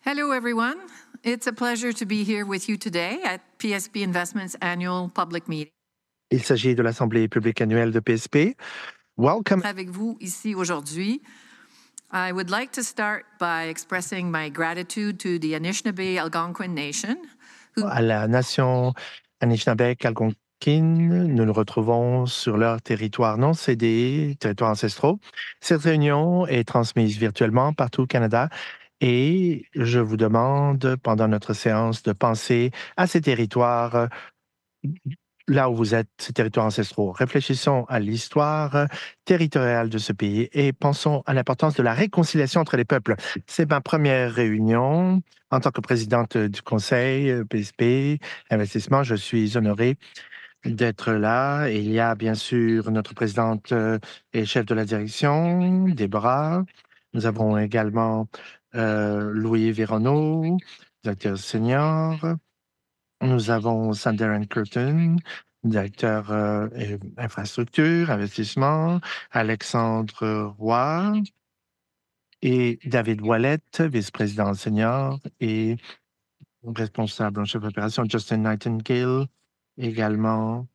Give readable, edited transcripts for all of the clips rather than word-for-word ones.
Hello, everyone. It's a pleasure to be here with you today at PSP Investments Annual Public Meeting. Il s'agit de l'Assemblée publique annuelle de PSP. Welcome. Avec vous ici aujourd'hui. I would like to start by expressing my gratitude to the Anishinaabe Algonquin Nation. À la nation Anishinaabe-Algonquin, nous nous retrouvons sur leur territoire non cédé, territoires ancestraux. Cette réunion est transmise virtuellement partout au Canada et je vous demande, pendant notre séance, de penser à ces territoires là où vous êtes, ces territoires ancestraux. Réfléchissons à l'histoire territoriale de ce pays et pensons à l'importance de la réconciliation entre les peuples. C'est ma première réunion en tant que présidente du Conseil PSP Investissement. Je suis honoré d'être là. Et il y a bien sûr notre présidente et chef de la direction, Déborah. Nous avons également Louis Véronneau, directeur senior. Nous avons Sandaren Curtin, directeur infrastructure, investissement, Alexandre Roy et David Wallet, vice-président senior et responsable en chef d'opération, Justin Nightingale, également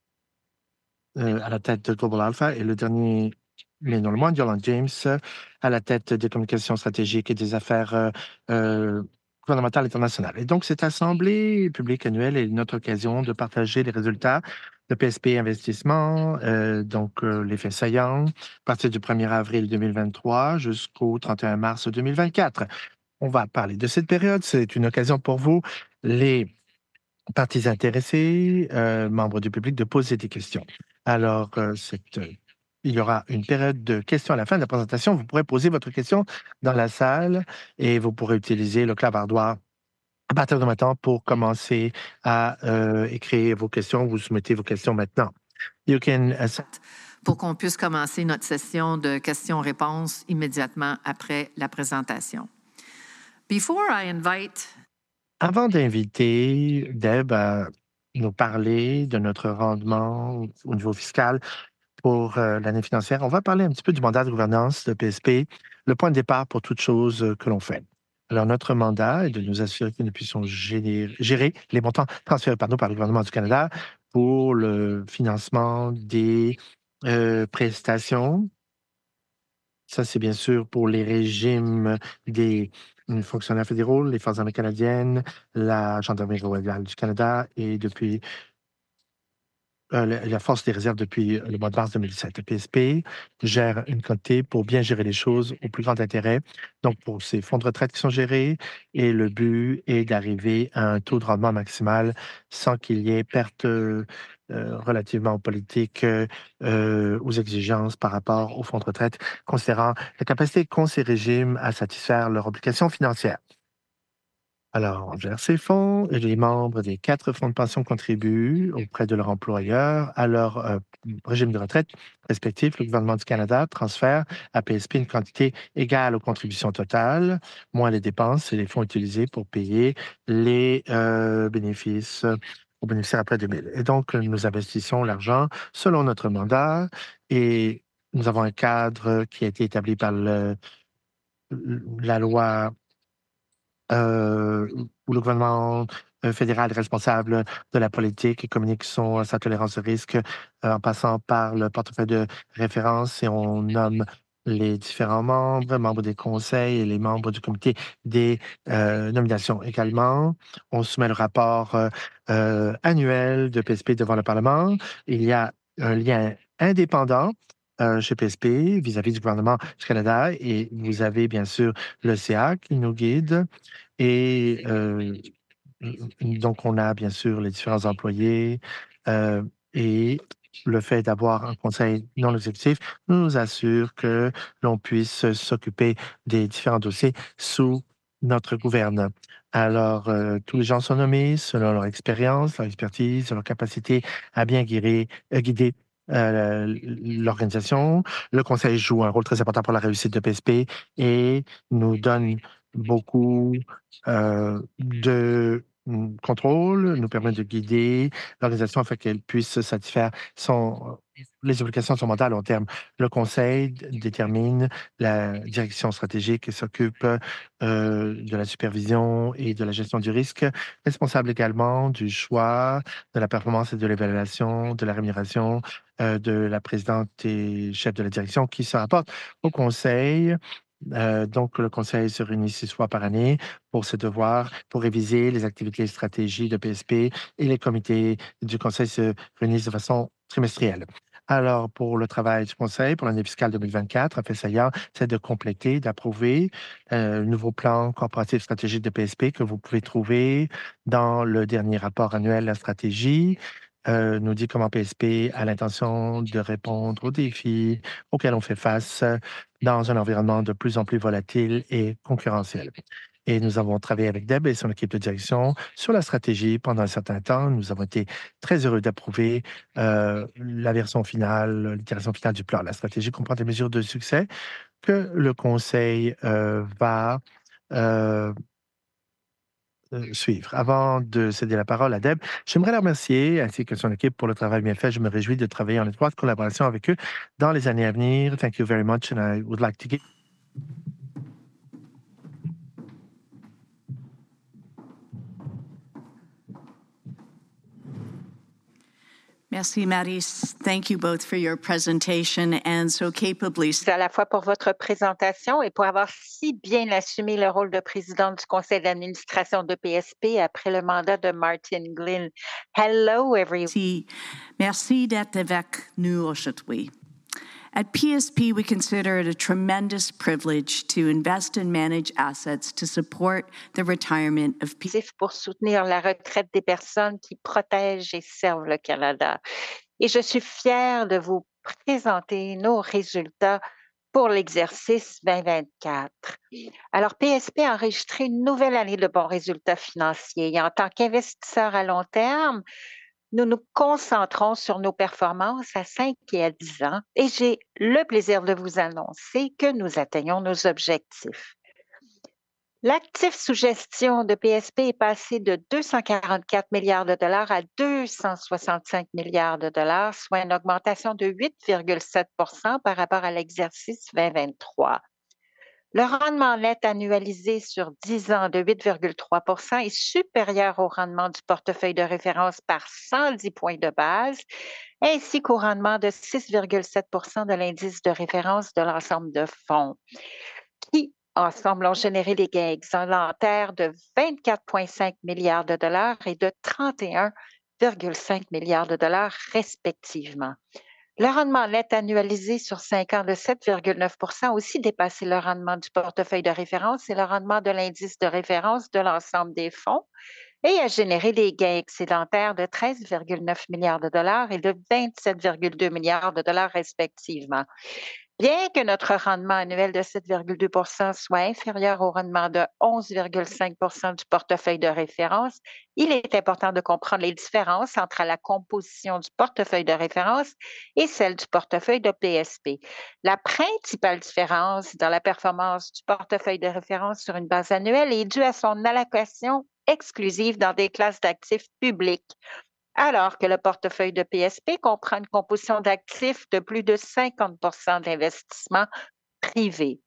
à la tête de Global Alpha, et le dernier, mais non le moins, Yolande James, à la tête des communications stratégiques et des affaires gouvernementale internationale. Et donc, cette assemblée publique annuelle est notre occasion de partager les résultats de PSP Investissement, les faits saillants, à partir du 1er avril 2023 jusqu'au 31 mars 2024. On va parler de cette période. C'est une occasion pour vous, les parties intéressées, membres du public, de poser des questions. Alors, il y aura une période de questions à la fin de la présentation. Vous pourrez poser votre question dans la salle et vous pourrez utiliser le clavardoir à partir de maintenant pour commencer à écrire vos questions. Vous soumettez vos questions maintenant. Pour qu'on puisse commencer notre session de questions-réponses immédiatement après la présentation. Avant d'inviter Deb à nous parler de notre rendement au niveau fiscal pour l'année financière, on va parler un petit peu du mandat de gouvernance de PSP, le point de départ pour toute chose que l'on fait. Alors, notre mandat est de nous assurer que nous puissions gérer les montants transférés par nous par le gouvernement du Canada pour le financement des prestations. Ça, c'est bien sûr pour les régimes des fonctionnaires fédéraux, les Forces armées canadiennes, la Gendarmerie royale du Canada et depuis la Force des réserves depuis le mois de mars 2017. Le PSP gère une quantité pour bien gérer les choses au plus grand intérêt. Donc, pour ces fonds de retraite qui sont gérés, et le but est d'arriver à un taux de rendement maximal sans qu'il y ait perte relativement aux politiques, aux exigences par rapport aux fonds de retraite, considérant la capacité qu'ont ces régimes à satisfaire leurs obligations financières. Alors, on gère ces fonds et les membres des 4 fonds de pension contribuent auprès de leur employeur à leur régime de retraite respectif. Le gouvernement du Canada transfère à PSP une quantité égale aux contributions totales, moins les dépenses et les fonds utilisés pour payer les bénéfices aux bénéficiaires après 2000. Et donc, nous investissons l'argent selon notre mandat et nous avons un cadre qui a été établi par la loi où le gouvernement fédéral est responsable de la politique et communique sa tolérance au risque en passant par le portefeuille de référence et on nomme les différents membres des conseils et les membres du comité des nominations également. On soumet le rapport annuel de PSP devant le Parlement. Il y a un lien indépendant chez PSP vis-à-vis du gouvernement du Canada et vous avez bien sûr le CA qui nous guide et donc on a bien sûr les différents employés et le fait d'avoir un conseil non exécutif nous assure que l'on puisse s'occuper des différents dossiers sous notre gouverne. Alors, tous les gens sont nommés selon leur expérience, leur expertise, leur capacité à bien guider l'organisation. Le conseil joue un rôle très important pour la réussite de PSP et nous donne beaucoup de contrôle, nous permet de guider l'organisation afin qu'elle puisse satisfaire les obligations de son mandat à long terme. Le conseil détermine la direction stratégique et s'occupe de la supervision et de la gestion du risque, responsable également du choix, de la performance et de l'évaluation, de la rémunération de la présidente et chef de la direction qui se rapporte au conseil. Donc, le conseil se réunit 6 fois par année pour ses devoirs, pour réviser les activités et stratégies de PSP, et les comités du conseil se réunissent de façon trimestrielle. Alors, pour le travail du conseil pour l'année fiscale 2024, fait saillant, c'est de compléter, d'approuver le nouveau plan corporatif stratégique de PSP que vous pouvez trouver dans le dernier rapport annuel, la stratégie. Nous dit comment PSP a l'intention de répondre aux défis auxquels on fait face dans un environnement de plus en plus volatile et concurrentiel. Et nous avons travaillé avec Deb et son équipe de direction sur la stratégie pendant un certain temps. Nous avons été très heureux d'approuver la version finale, l'itération finale du plan. La stratégie comprend des mesures de succès que le Conseil va euh, suivre. Avant de céder la parole à Deb, j'aimerais la remercier ainsi que son équipe pour le travail bien fait. Je me réjouis de travailler en étroite collaboration avec eux dans les années à venir. Thank you very much, and I would like to give Merci, Maris. Thank you both for your presentation and so capably. À la fois pour votre présentation et pour avoir si bien assumé le rôle de présidente du conseil d'administration de PSP après le mandat de Martin Glynn. Hello, everyone. Merci d'être avec nous aujourd'hui. At PSP, we consider it a tremendous privilege to invest and manage assets to support the retirement of people. Pour soutenir la retraite des personnes qui protègent et servent le Canada. Et je suis fière de vous présenter nos résultats pour l'exercice 2024. Alors, PSP a enregistré une nouvelle année de bons résultats financiers. Et en tant qu'investisseur à long terme, nous nous concentrons sur nos performances à 5 et à 10 ans et j'ai le plaisir de vous annoncer que nous atteignons nos objectifs. L'actif sous gestion de PSP est passé de 244 milliards de dollars à 265 milliards de dollars, soit une augmentation de 8,7 par rapport à l'exercice 2023. Le rendement net annualisé sur 10 ans de 8,3 est supérieur au rendement du portefeuille de référence par 110 points de base, ainsi qu'au rendement de 6,7 de l'indice de référence de l'ensemble de fonds, qui ensemble ont généré des gains excédentaires de 24,5 milliards de dollars et de 31,5 milliards de dollars respectivement. Le rendement net annualisé sur 5 ans de 7,9 a aussi dépassé le rendement du portefeuille de référence et le rendement de l'indice de référence de l'ensemble des fonds et a généré des gains excédentaires de 13,9 milliards de dollars et de 27,2 milliards de dollars respectivement. Bien que notre rendement annuel de 7,2 soit inférieur au rendement de 11,5 du portefeuille de référence, il est important de comprendre les différences entre la composition du portefeuille de référence et celle du portefeuille de PSP. La principale différence dans la performance du portefeuille de référence sur une base annuelle est due à son allocation exclusive dans des classes d'actifs publics, alors que le portefeuille de PSP comprend une composition d'actifs de plus de 50 d'investissements privés.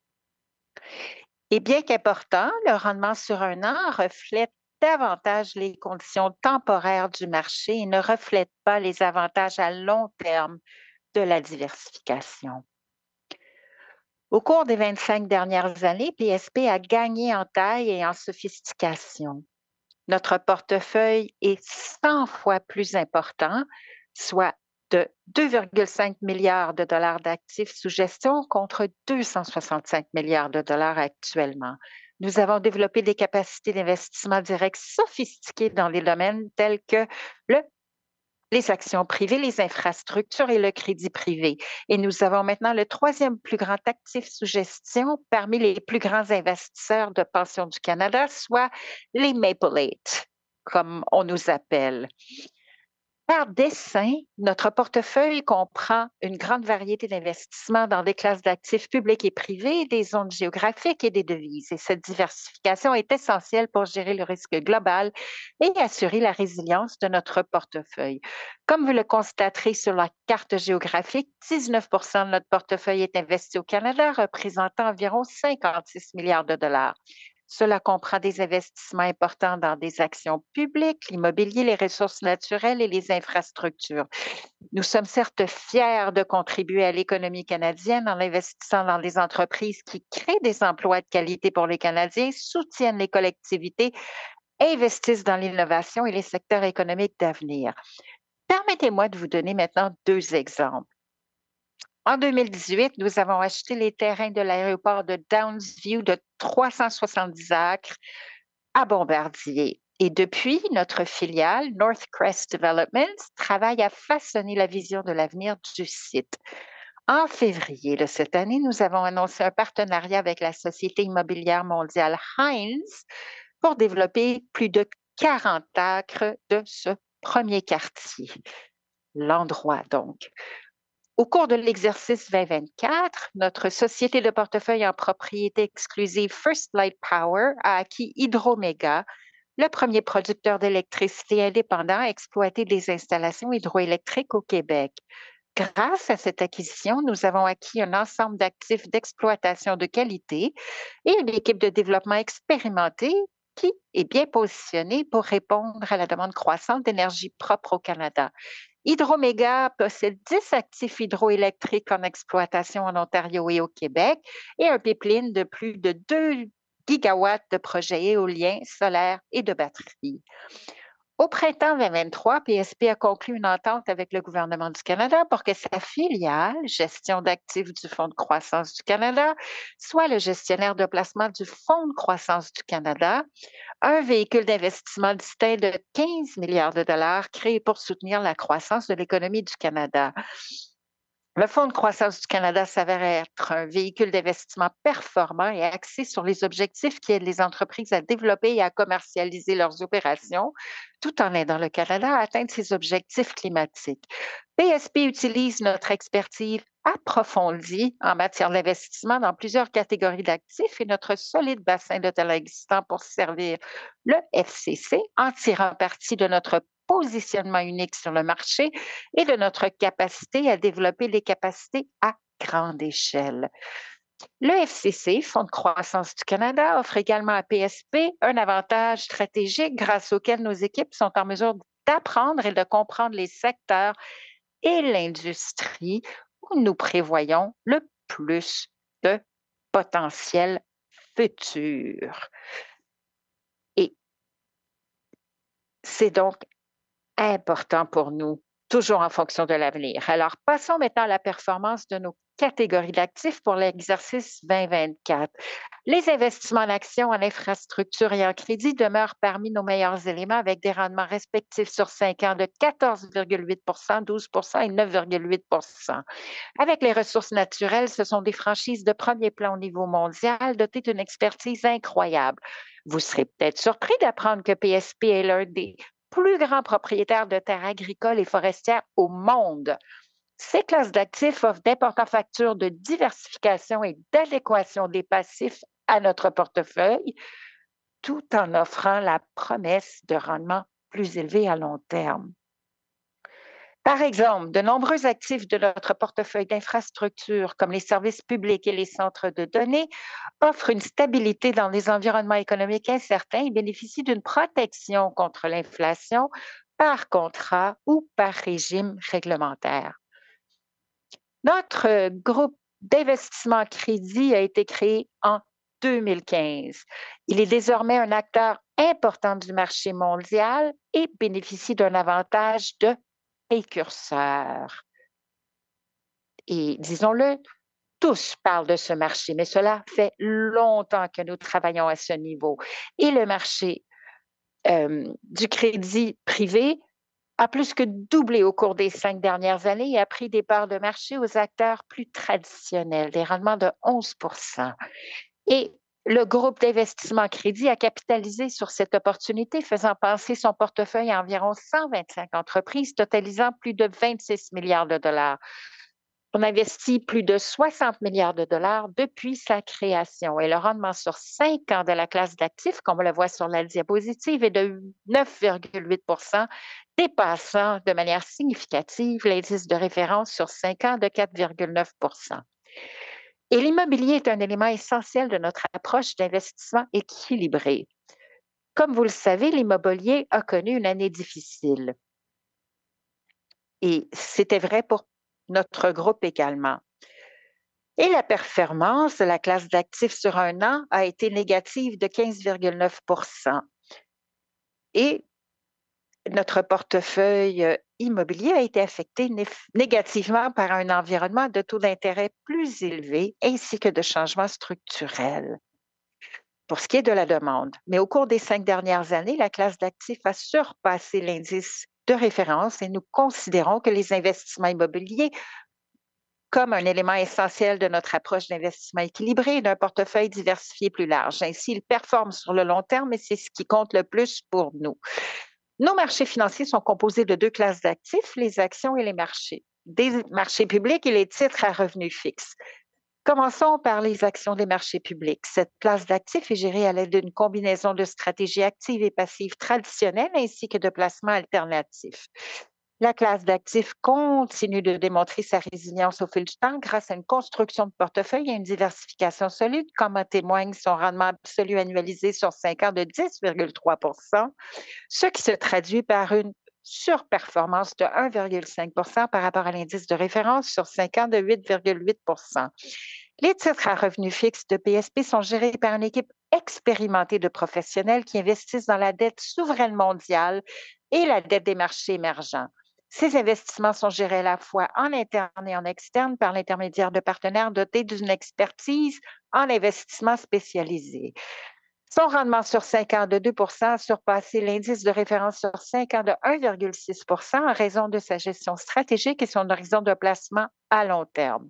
Et bien qu'important, le rendement sur un an reflète davantage les conditions temporaires du marché et ne reflète pas les avantages à long terme de la diversification. Au cours des 25 dernières années, PSP a gagné en taille et en sophistication. Notre portefeuille est 100 fois plus important, soit de 2,5 milliards de dollars d'actifs sous gestion contre 265 milliards de dollars actuellement. Nous avons développé des capacités d'investissement direct sophistiquées dans des domaines tels que les actions privées, les infrastructures et le crédit privé. Et nous avons maintenant le 3e plus grand actif sous gestion parmi les plus grands investisseurs de pension du Canada, soit les Maple 8, comme on nous appelle. Par dessein, notre portefeuille comprend une grande variété d'investissements dans des classes d'actifs publics et privés, des zones géographiques et des devises. Et cette diversification est essentielle pour gérer le risque global et assurer la résilience de notre portefeuille. Comme vous le constaterez sur la carte géographique, 19 de notre portefeuille est investi au Canada, représentant environ 56 milliards de dollars. Cela comprend des investissements importants dans des actions publiques, l'immobilier, les ressources naturelles et les infrastructures. Nous sommes certes fiers de contribuer à l'économie canadienne en investissant dans des entreprises qui créent des emplois de qualité pour les Canadiens, soutiennent les collectivités, investissent dans l'innovation et les secteurs économiques d'avenir. Permettez-moi de vous donner maintenant 2 exemples. En 2018, nous avons acheté les terrains de l'aéroport de Downsview de 370 acres à Bombardier. Et depuis, notre filiale, Northcrest Developments, travaille à façonner la vision de l'avenir du site. En février de cette année, nous avons annoncé un partenariat avec la société immobilière mondiale Hines pour développer plus de 40 acres de ce premier quartier. L'endroit, donc. Au cours de l'exercice 2024, notre société de portefeuille en propriété exclusive First Light Power a acquis Hydro-Méga, le premier producteur d'électricité indépendant à exploiter des installations hydroélectriques au Québec. Grâce à cette acquisition, nous avons acquis un ensemble d'actifs d'exploitation de qualité et une équipe de développement expérimentée qui est bien positionnée pour répondre à la demande croissante d'énergie propre au Canada. Hydro-Méga possède 10 actifs hydroélectriques en exploitation en Ontario et au Québec et un pipeline de plus de 2 gigawatts de projets éoliens, solaires et de batteries. Au printemps 2023, PSP a conclu une entente avec le gouvernement du Canada pour que sa filiale, Gestion d'actifs du Fonds de croissance du Canada, soit le gestionnaire de placement du Fonds de croissance du Canada, un véhicule d'investissement distinct de 15 milliards de dollars créé pour soutenir la croissance de l'économie du Canada. Le Fonds de croissance du Canada s'avère être un véhicule d'investissement performant et axé sur les objectifs qui aident les entreprises à développer et à commercialiser leurs opérations, tout en aidant le Canada à atteindre ses objectifs climatiques. PSP utilise notre expertise approfondie en matière d'investissement dans plusieurs catégories d'actifs et notre solide bassin de talents existant pour servir le FCC en tirant parti de notre positionnement unique sur le marché et de notre capacité à développer les capacités à grande échelle. Le FCC, Fonds de croissance du Canada, offre également à PSP un avantage stratégique grâce auquel nos équipes sont en mesure d'apprendre et de comprendre les secteurs et l'industrie où nous prévoyons le plus de potentiel futur. Et c'est donc important pour nous, toujours en fonction de l'avenir. Alors, passons maintenant à la performance de nos catégories d'actifs pour l'exercice 2024. Les investissements en actions, en infrastructure et en crédit demeurent parmi nos meilleurs éléments avec des rendements respectifs sur 5 ans de 14,8 12 et 9,8 Avec les ressources naturelles, ce sont des franchises de premier plan au niveau mondial dotées d'une expertise incroyable. Vous serez peut-être surpris d'apprendre que PSP est l'un des plus grands propriétaires de terres agricoles et forestières au monde. Ces classes d'actifs offrent d'importants facteurs de diversification et d'adéquation des passifs à notre portefeuille, tout en offrant la promesse de rendements plus élevés à long terme. Par exemple, de nombreux actifs de notre portefeuille d'infrastructures, comme les services publics et les centres de données, offrent une stabilité dans les environnements économiques incertains et bénéficient d'une protection contre l'inflation par contrat ou par régime réglementaire. Notre groupe d'investissement crédit a été créé en 2015. Il est désormais un acteur important du marché mondial et bénéficie d'un avantage de précurseur. Et disons-le, tous parlent de ce marché, mais cela fait longtemps que nous travaillons à ce niveau. Et le marché du crédit privé a plus que doublé au cours des 5 dernières années et a pris des parts de marché aux acteurs plus traditionnels, des rendements de 11 Et le groupe d'investissement crédit a capitalisé sur cette opportunité, faisant passer son portefeuille à environ 125 entreprises, totalisant plus de 26 milliards de dollars. On investit plus de 60 milliards de dollars depuis sa création et le rendement sur 5 ans de la classe d'actifs, comme on le voit sur la diapositive, est de 9,8 %, dépassant de manière significative l'indice de référence sur 5 ans de 4,9 %. Et l'immobilier est un élément essentiel de notre approche d'investissement équilibré. Comme vous le savez, l'immobilier a connu une année difficile. Et c'était vrai pour notre groupe également. Et la performance de la classe d'actifs sur un an a été négative de 15,9 %. Et notre portefeuille immobilier a été affecté négativement par un environnement de taux d'intérêt plus élevé ainsi que de changements structurels pour ce qui est de la demande. Mais au cours des 5 dernières années, la classe d'actifs a surpassé l'indice de référence et nous considérons que les investissements immobiliers comme un élément essentiel de notre approche d'investissement équilibré et d'un portefeuille diversifié plus large. Ainsi, ils performent sur le long terme et c'est ce qui compte le plus pour nous. Nos marchés financiers sont composés de 2 classes d'actifs, les actions et les marchés, des marchés publics et les titres à revenus fixes. Commençons par les actions des marchés publics. Cette classe d'actifs est gérée à l'aide d'une combinaison de stratégies actives et passives traditionnelles ainsi que de placements alternatifs. La classe d'actifs continue de démontrer sa résilience au fil du temps grâce à une construction de portefeuille et une diversification solide, comme en témoigne son rendement absolu annualisé sur 5 ans de 10,3 %, ce qui se traduit par une surperformance de 1,5 % par rapport à l'indice de référence sur 5 ans de 8,8 %. Les titres à revenus fixes de PSP sont gérés par une équipe expérimentée de professionnels qui investissent dans la dette souveraine mondiale et la dette des marchés émergents. Ces investissements sont gérés à la fois en interne et en externe par l'intermédiaire de partenaires dotés d'une expertise en investissement spécialisé. Son rendement sur 5 ans de 2 % a surpassé l'indice de référence sur 5 ans de 1,6 % en raison de sa gestion stratégique et son horizon de placement à long terme.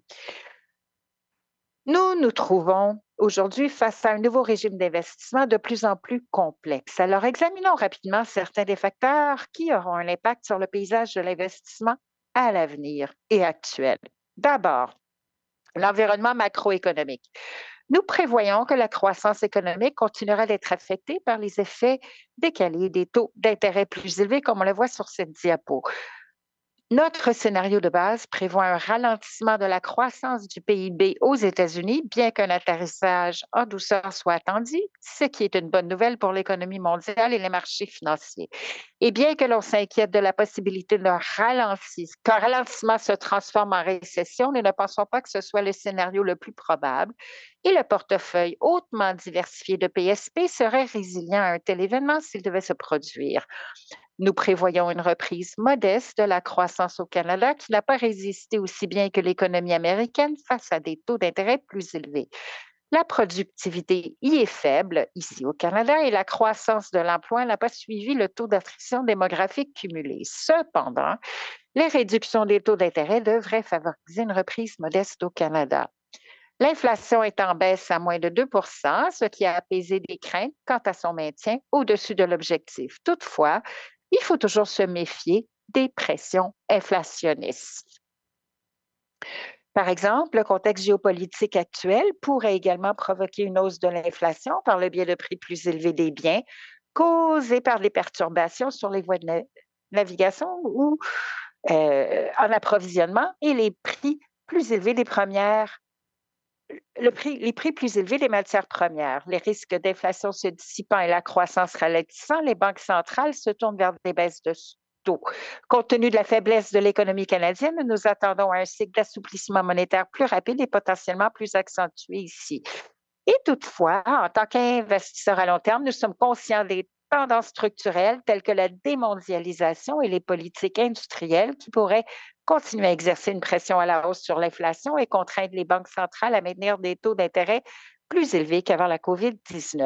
Nous nous trouvons aujourd'hui face à un nouveau régime d'investissement de plus en plus complexe. Alors, examinons rapidement certains des facteurs qui auront un impact sur le paysage de l'investissement à l'avenir et actuel. D'abord, l'environnement macroéconomique. Nous prévoyons que la croissance économique continuera d'être affectée par les effets décalés des taux d'intérêt plus élevés, comme on le voit sur cette diapo. Notre scénario de base prévoit un ralentissement de la croissance du PIB aux États-Unis, bien qu'un atterrissage en douceur soit attendu, ce qui est une bonne nouvelle pour l'économie mondiale et les marchés financiers. Et bien que l'on s'inquiète de la possibilité qu'un ralentissement se transforme en récession, nous ne pensons pas que ce soit le scénario le plus probable et le portefeuille hautement diversifié de PSP serait résilient à un tel événement s'il devait se produire. Nous prévoyons une reprise modeste de la croissance au Canada qui n'a pas résisté aussi bien que l'économie américaine face à des taux d'intérêt plus élevés. La productivité y est faible ici au Canada et la croissance de l'emploi n'a pas suivi le taux d'attrition démographique cumulé. Cependant, les réductions des taux d'intérêt devraient favoriser une reprise modeste au Canada. L'inflation est en baisse à moins de 2 %, ce qui a apaisé des craintes quant à son maintien au-dessus de l'objectif. Toutefois, il faut toujours se méfier des pressions inflationnistes. Par exemple, le contexte géopolitique actuel pourrait également provoquer une hausse de l'inflation par le biais de prix plus élevés des biens causés par des perturbations sur les voies de navigation ou en approvisionnement et les prix plus élevés des les prix plus élevés des matières premières. Les risques d'inflation se dissipant et la croissance ralentissant, les banques centrales se tournent vers des baisses de taux. Compte tenu de la faiblesse de l'économie canadienne, nous nous attendons à un cycle d'assouplissement monétaire plus rapide et potentiellement plus accentué ici. Et toutefois, en tant qu'investisseurs à long terme, nous sommes conscients des tendances structurelles telles que la démondialisation et les politiques industrielles qui pourraient continuer à exercer une pression à la hausse sur l'inflation et contraindre les banques centrales à maintenir des taux d'intérêt plus élevés qu'avant la COVID-19.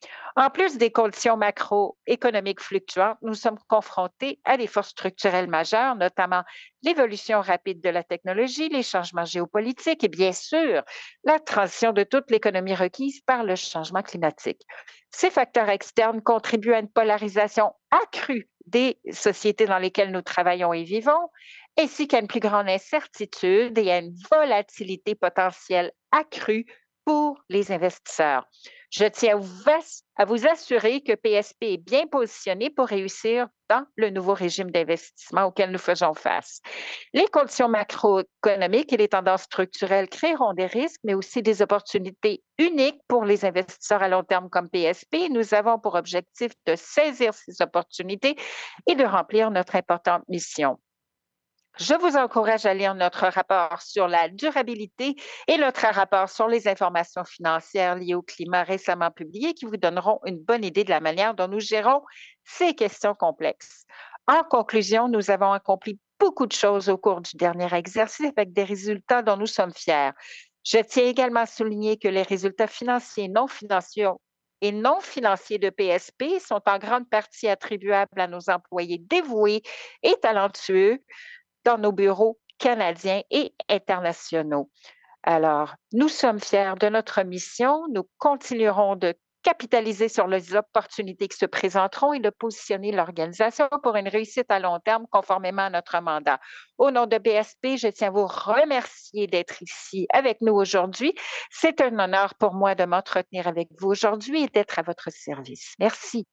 En plus des conditions macroéconomiques fluctuantes, nous sommes confrontés à des forces structurelles majeures, notamment l'évolution rapide de la technologie, les changements géopolitiques et bien sûr la transition de toute l'économie requise par le changement climatique. Ces facteurs externes contribuent à une polarisation accrue des sociétés dans lesquelles nous travaillons et vivons, ainsi qu'à une plus grande incertitude et à une volatilité potentielle accrue pour les investisseurs. Je tiens à vous assurer que PSP est bien positionné pour réussir dans le nouveau régime d'investissement auquel nous faisons face. Les conditions macroéconomiques et les tendances structurelles créeront des risques, mais aussi des opportunités uniques pour les investisseurs à long terme comme PSP. Nous avons pour objectif de saisir ces opportunités et de remplir notre importante mission. Je vous encourage à lire notre rapport sur la durabilité et notre rapport sur les informations financières liées au climat récemment publiés qui vous donneront une bonne idée de la manière dont nous gérons ces questions complexes. En conclusion, nous avons accompli beaucoup de choses au cours du dernier exercice avec des résultats dont nous sommes fiers. Je tiens également à souligner que les résultats financiers et non financiers de PSP sont en grande partie attribuables à nos employés dévoués et talentueux dans nos bureaux canadiens et internationaux. Alors, nous sommes fiers de notre mission. Nous continuerons de capitaliser sur les opportunités qui se présenteront et de positionner l'organisation pour une réussite à long terme conformément à notre mandat. Au nom de PSP, je tiens à vous remercier d'être ici avec nous aujourd'hui. C'est un honneur pour moi de m'entretenir avec vous aujourd'hui et d'être à votre service. Merci.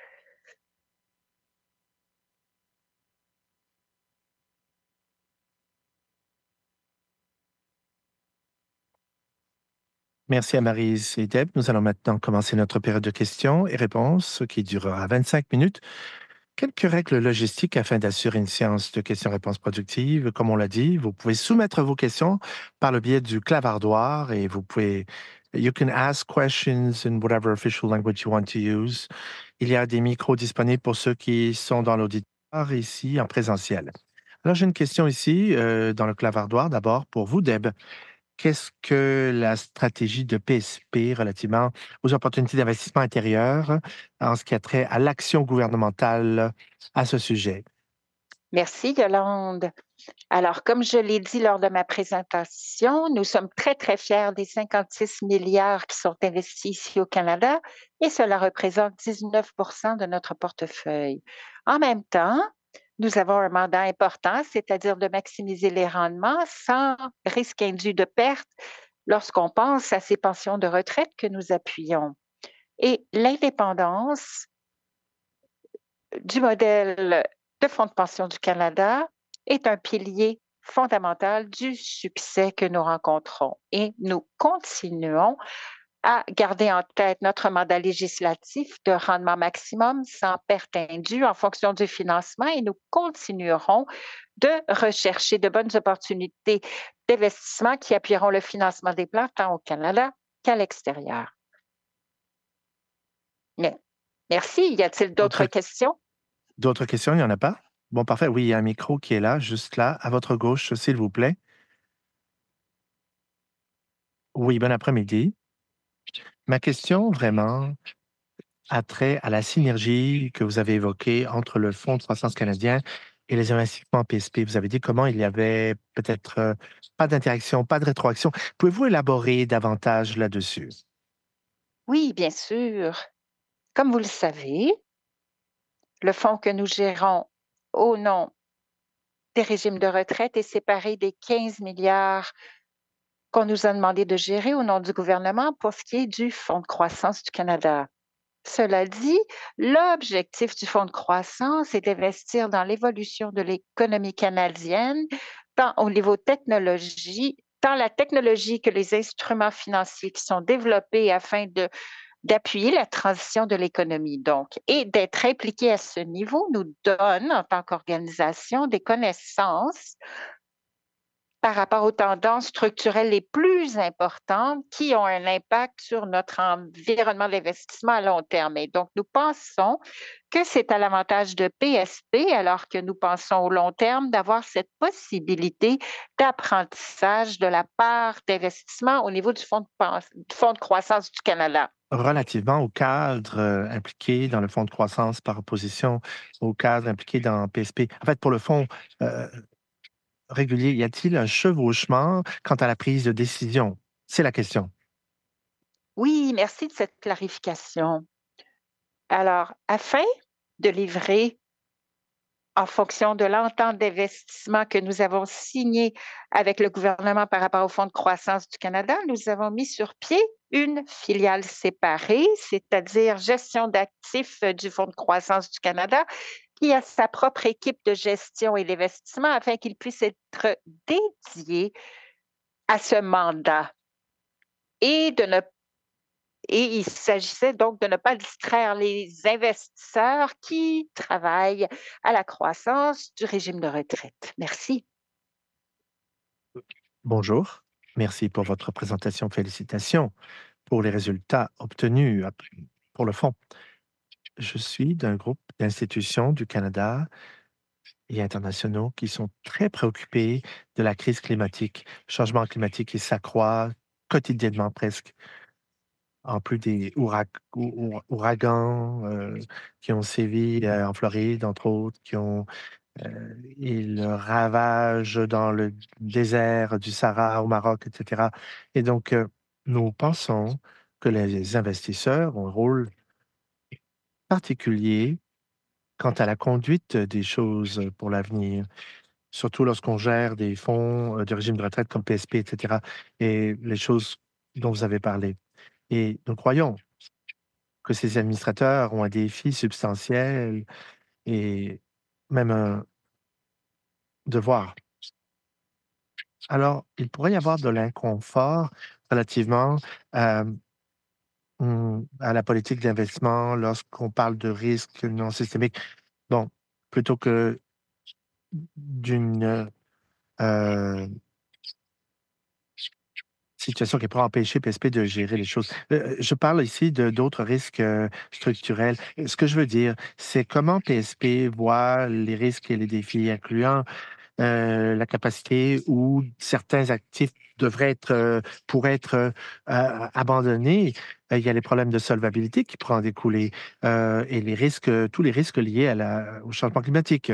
Merci à Maryse et Deb. Nous allons maintenant commencer notre période de questions et réponses qui durera 25 minutes. Quelques règles logistiques afin d'assurer une séance de questions-réponses productive. Comme on l'a dit, vous pouvez soumettre vos questions par le biais du clavardoir et vous pouvez you can ask questions in whatever official language you want to use. Il y a des micros disponibles pour ceux qui sont dans l'auditoire ici en présentiel. Alors, j'ai une question ici dans le clavardoir. D'abord, pour vous, Deb. Qu'est-ce que la stratégie de PSP relativement aux opportunités d'investissement intérieur en ce qui a trait à l'action gouvernementale à ce sujet? Merci, Yolande. Alors, comme je l'ai dit lors de ma présentation, nous sommes très, très fiers des 56 milliards qui sont investis ici au Canada et cela représente 19 de notre portefeuille. En même temps, nous avons un mandat important, c'est-à-dire de maximiser les rendements sans risque indu de perte lorsqu'on pense à ces pensions de retraite que nous appuyons. Et l'indépendance du modèle de Fonds de pension du Canada est un pilier fondamental du succès que nous rencontrons. Et nous continuons à garder en tête notre mandat législatif de rendement maximum sans perte indue en fonction du financement et nous continuerons de rechercher de bonnes opportunités d'investissement qui appuieront le financement des plans tant au Canada qu'à l'extérieur. Merci. Y a-t-il d'autres questions? D'autres questions, il n'y en a pas? Bon, parfait. Oui, il y a un micro qui est là, juste là, à votre gauche, s'il vous plaît. Oui, bon après-midi. Ma question, vraiment, a trait à la synergie que vous avez évoquée entre le Fonds de croissance canadien et les investissements PSP. Vous avez dit comment il y avait peut-être pas d'interaction, pas de rétroaction. Pouvez-vous élaborer davantage là-dessus? Oui, bien sûr. Comme vous le savez, le fonds que nous gérons au nom des régimes de retraite est séparé des 15 milliards qu'on nous a demandé de gérer au nom du gouvernement pour ce qui est du Fonds de croissance du Canada. Cela dit, l'objectif du Fonds de croissance est d'investir dans l'évolution de l'économie canadienne, tant au niveau technologie, tant la technologie que les instruments financiers qui sont développés afin d'appuyer la transition de l'économie. Donc, et d'être impliqué à ce niveau nous donne, en tant qu'organisation, des connaissances par rapport aux tendances structurelles les plus importantes qui ont un impact sur notre environnement d'investissement à long terme. Et donc, nous pensons que c'est à l'avantage de PSP, alors que nous pensons au long terme, d'avoir cette possibilité d'apprentissage de la part d'investissement au niveau du Fonds de croissance du Canada. Relativement au cadre impliqué dans le fonds de croissance par opposition au cadre impliqué dans PSP. En fait, pour le fonds régulier, y a-t-il un chevauchement quant à la prise de décision? C'est la question. Oui, merci de cette clarification. Alors, afin de livrer en fonction de l'entente d'investissement que nous avons signée avec le gouvernement par rapport au Fonds de croissance du Canada, nous avons mis sur pied une filiale séparée, c'est-à-dire gestion d'actifs du Fonds de croissance du Canada, qui a sa propre équipe de gestion et d'investissement afin qu'il puisse être dédié à ce mandat et de ne Et il s'agissait donc de ne pas distraire les investisseurs qui travaillent à la croissance du régime de retraite. Merci. Bonjour. Merci pour votre présentation. Félicitations pour les résultats obtenus pour le fonds. Je suis d'un groupe d'institutions du Canada et internationaux qui sont très préoccupés de la crise climatique. Le changement climatique qui s'accroît quotidiennement presque, en plus des ouragans qui ont sévi en Floride, entre autres, ils ravagent dans le désert du Sahara au Maroc, etc. Et donc, nous pensons que les investisseurs ont un rôle particulier quant à la conduite des choses pour l'avenir, surtout lorsqu'on gère des fonds de régime de retraite comme PSP, etc. Et les choses dont vous avez parlé. Et nous croyons que ces administrateurs ont un défi substantiel et même un devoir. Alors, il pourrait y avoir de l'inconfort relativement à, à la politique d'investissement lorsqu'on parle de risques non systémiques. Bon, plutôt que d'une situation qui pourrait empêcher PSP de gérer les choses. Je parle ici de d'autres risques structurels. Ce que je veux dire, c'est comment PSP voit les risques et les défis, incluant la capacité où certains actifs pourraient être abandonnés. Il y a les problèmes de solvabilité qui pourraient en découler et les risques, tous les risques liés au changement climatique.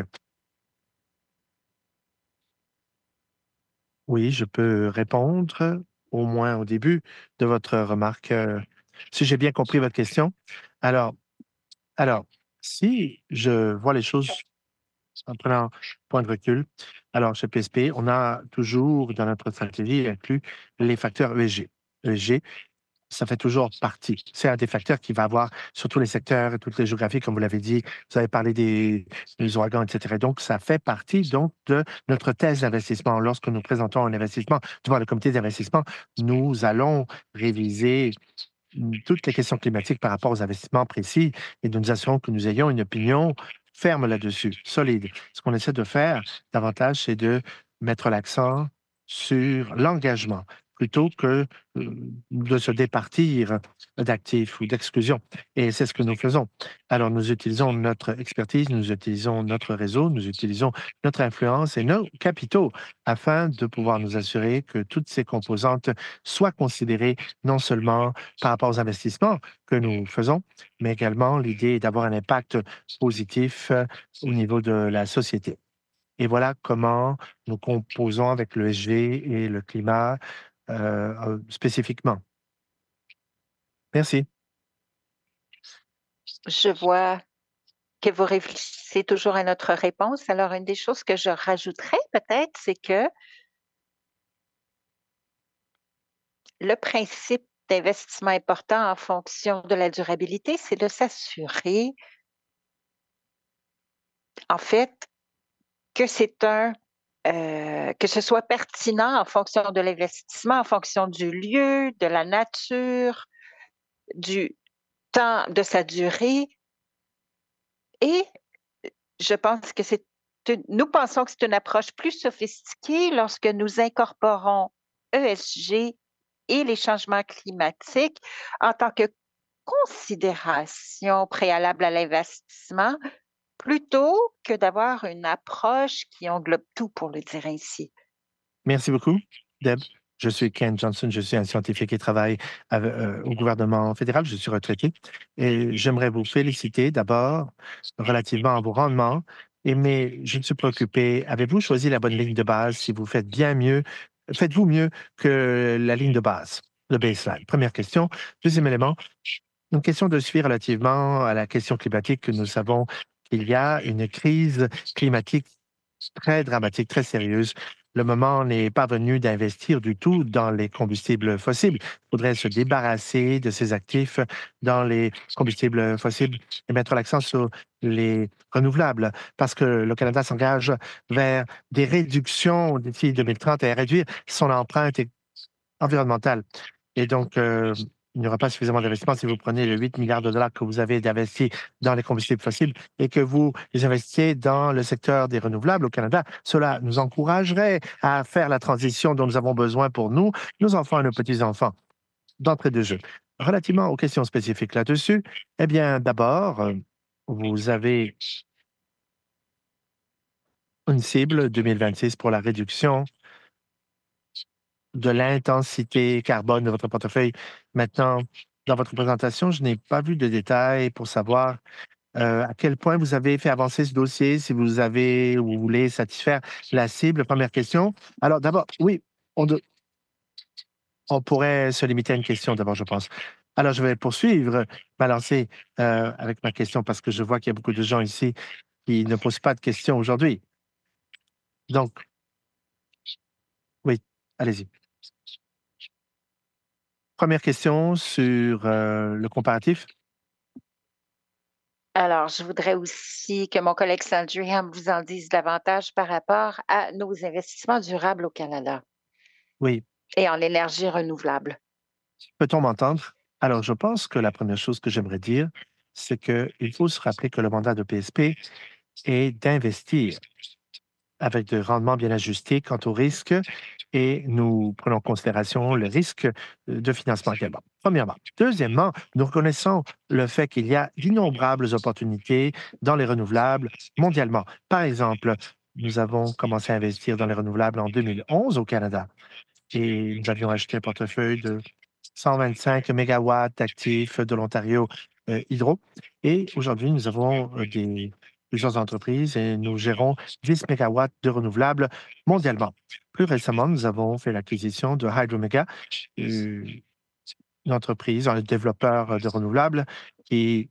Oui, je peux répondre, au moins au début de votre remarque, si j'ai bien compris votre question. Alors, alors, si je vois les choses en prenant point de recul, alors chez PSP, on a toujours dans notre stratégie inclus les facteurs ESG. ESG, ça fait toujours partie. C'est un des facteurs qui va avoir sur tous les secteurs et toutes les géographies, comme vous l'avez dit. Vous avez parlé des ouragans, etc. Donc, ça fait partie donc de notre thèse d'investissement. Lorsque nous présentons un investissement devant le comité d'investissement, nous allons réviser toutes les questions climatiques par rapport aux investissements précis et nous nous assurons que nous ayons une opinion ferme là-dessus, solide. Ce qu'on essaie de faire davantage, c'est de mettre l'accent sur l'engagement plutôt que de se départir d'actifs ou d'exclusion. Et c'est ce que nous faisons. Alors, nous utilisons notre expertise, nous utilisons notre réseau, nous utilisons notre influence et nos capitaux afin de pouvoir nous assurer que toutes ces composantes soient considérées non seulement par rapport aux investissements que nous faisons, mais également l'idée d'avoir un impact positif au niveau de la société. Et voilà comment nous composons avec le SG et le climat spécifiquement. Merci. Je vois que vous réfléchissez toujours à notre réponse. Alors, une des choses que je rajouterais peut-être, c'est que le principe d'investissement important en fonction de la durabilité, c'est de s'assurer, en fait, que que ce soit pertinent en fonction de l'investissement, en fonction du lieu, de la nature, du temps, de sa durée. Et je pense que c'est nous pensons que c'est une approche plus sophistiquée lorsque nous incorporons ESG et les changements climatiques en tant que considération préalable à l'investissement, plutôt que d'avoir une approche qui englobe tout, pour le dire ainsi. Merci beaucoup, Deb. Je suis Ken Johnson, je suis un scientifique qui travaille au gouvernement fédéral, je suis retraité et j'aimerais vous féliciter d'abord relativement à vos rendements. Mais je me suis préoccupé, avez-vous choisi la bonne ligne de base si vous faites bien mieux, faites-vous mieux que la ligne de base, le baseline? Première question. Deuxième élément, une question de suivi relativement à la question climatique que nous savons qu'il y a une crise climatique très dramatique, très sérieuse. Le moment n'est pas venu d'investir du tout dans les combustibles fossiles. Il faudrait se débarrasser de ces actifs dans les combustibles fossiles et mettre l'accent sur les renouvelables parce que le Canada s'engage vers des réductions d'ici 2030 et à réduire son empreinte environnementale. Et donc, il n'y aura pas suffisamment d'investissement si vous prenez les 8 milliards de dollars que vous avez d'investis dans les combustibles fossiles et que vous les investissez dans le secteur des renouvelables au Canada. Cela nous encouragerait à faire la transition dont nous avons besoin pour nous, nos enfants et nos petits-enfants. D'entrée de jeu. Relativement aux questions spécifiques là-dessus, eh bien, d'abord, vous avez une cible 2026 pour la réduction de l'intensité carbone de votre portefeuille. Maintenant, dans votre présentation, je n'ai pas vu de détails pour savoir à quel point vous avez fait avancer ce dossier, si vous avez ou vous voulez satisfaire la cible. Première question. Alors, d'abord, oui, on pourrait se limiter à une question d'abord, je pense. Alors, je vais poursuivre ma lancée avec ma question parce que je vois qu'il y a beaucoup de gens ici qui ne posent pas de questions aujourd'hui. Donc, oui, allez-y. Première question sur le comparatif. Alors, je voudrais aussi que mon collègue Sandringham vous en dise davantage par rapport à nos investissements durables au Canada Oui. et en énergie renouvelable. Peut-on m'entendre? Alors, je pense que la première chose que j'aimerais dire, c'est qu'il faut se rappeler que le mandat de PSP est d'investir avec des rendements bien ajustés quant au risque et nous prenons en considération le risque de financement également. Premièrement. Deuxièmement, nous reconnaissons le fait qu'il y a d'innombrables opportunités dans les renouvelables mondialement. Par exemple, nous avons commencé à investir dans les renouvelables en 2011 au Canada et nous avions acheté un portefeuille de 125 mégawatts actifs de l'Ontario Hydro. Et aujourd'hui, nous avons plusieurs entreprises et nous gérons 10 mégawatts de renouvelables mondialement. Plus récemment, nous avons fait l'acquisition de Hydromega, une entreprise, un développeur de renouvelables qui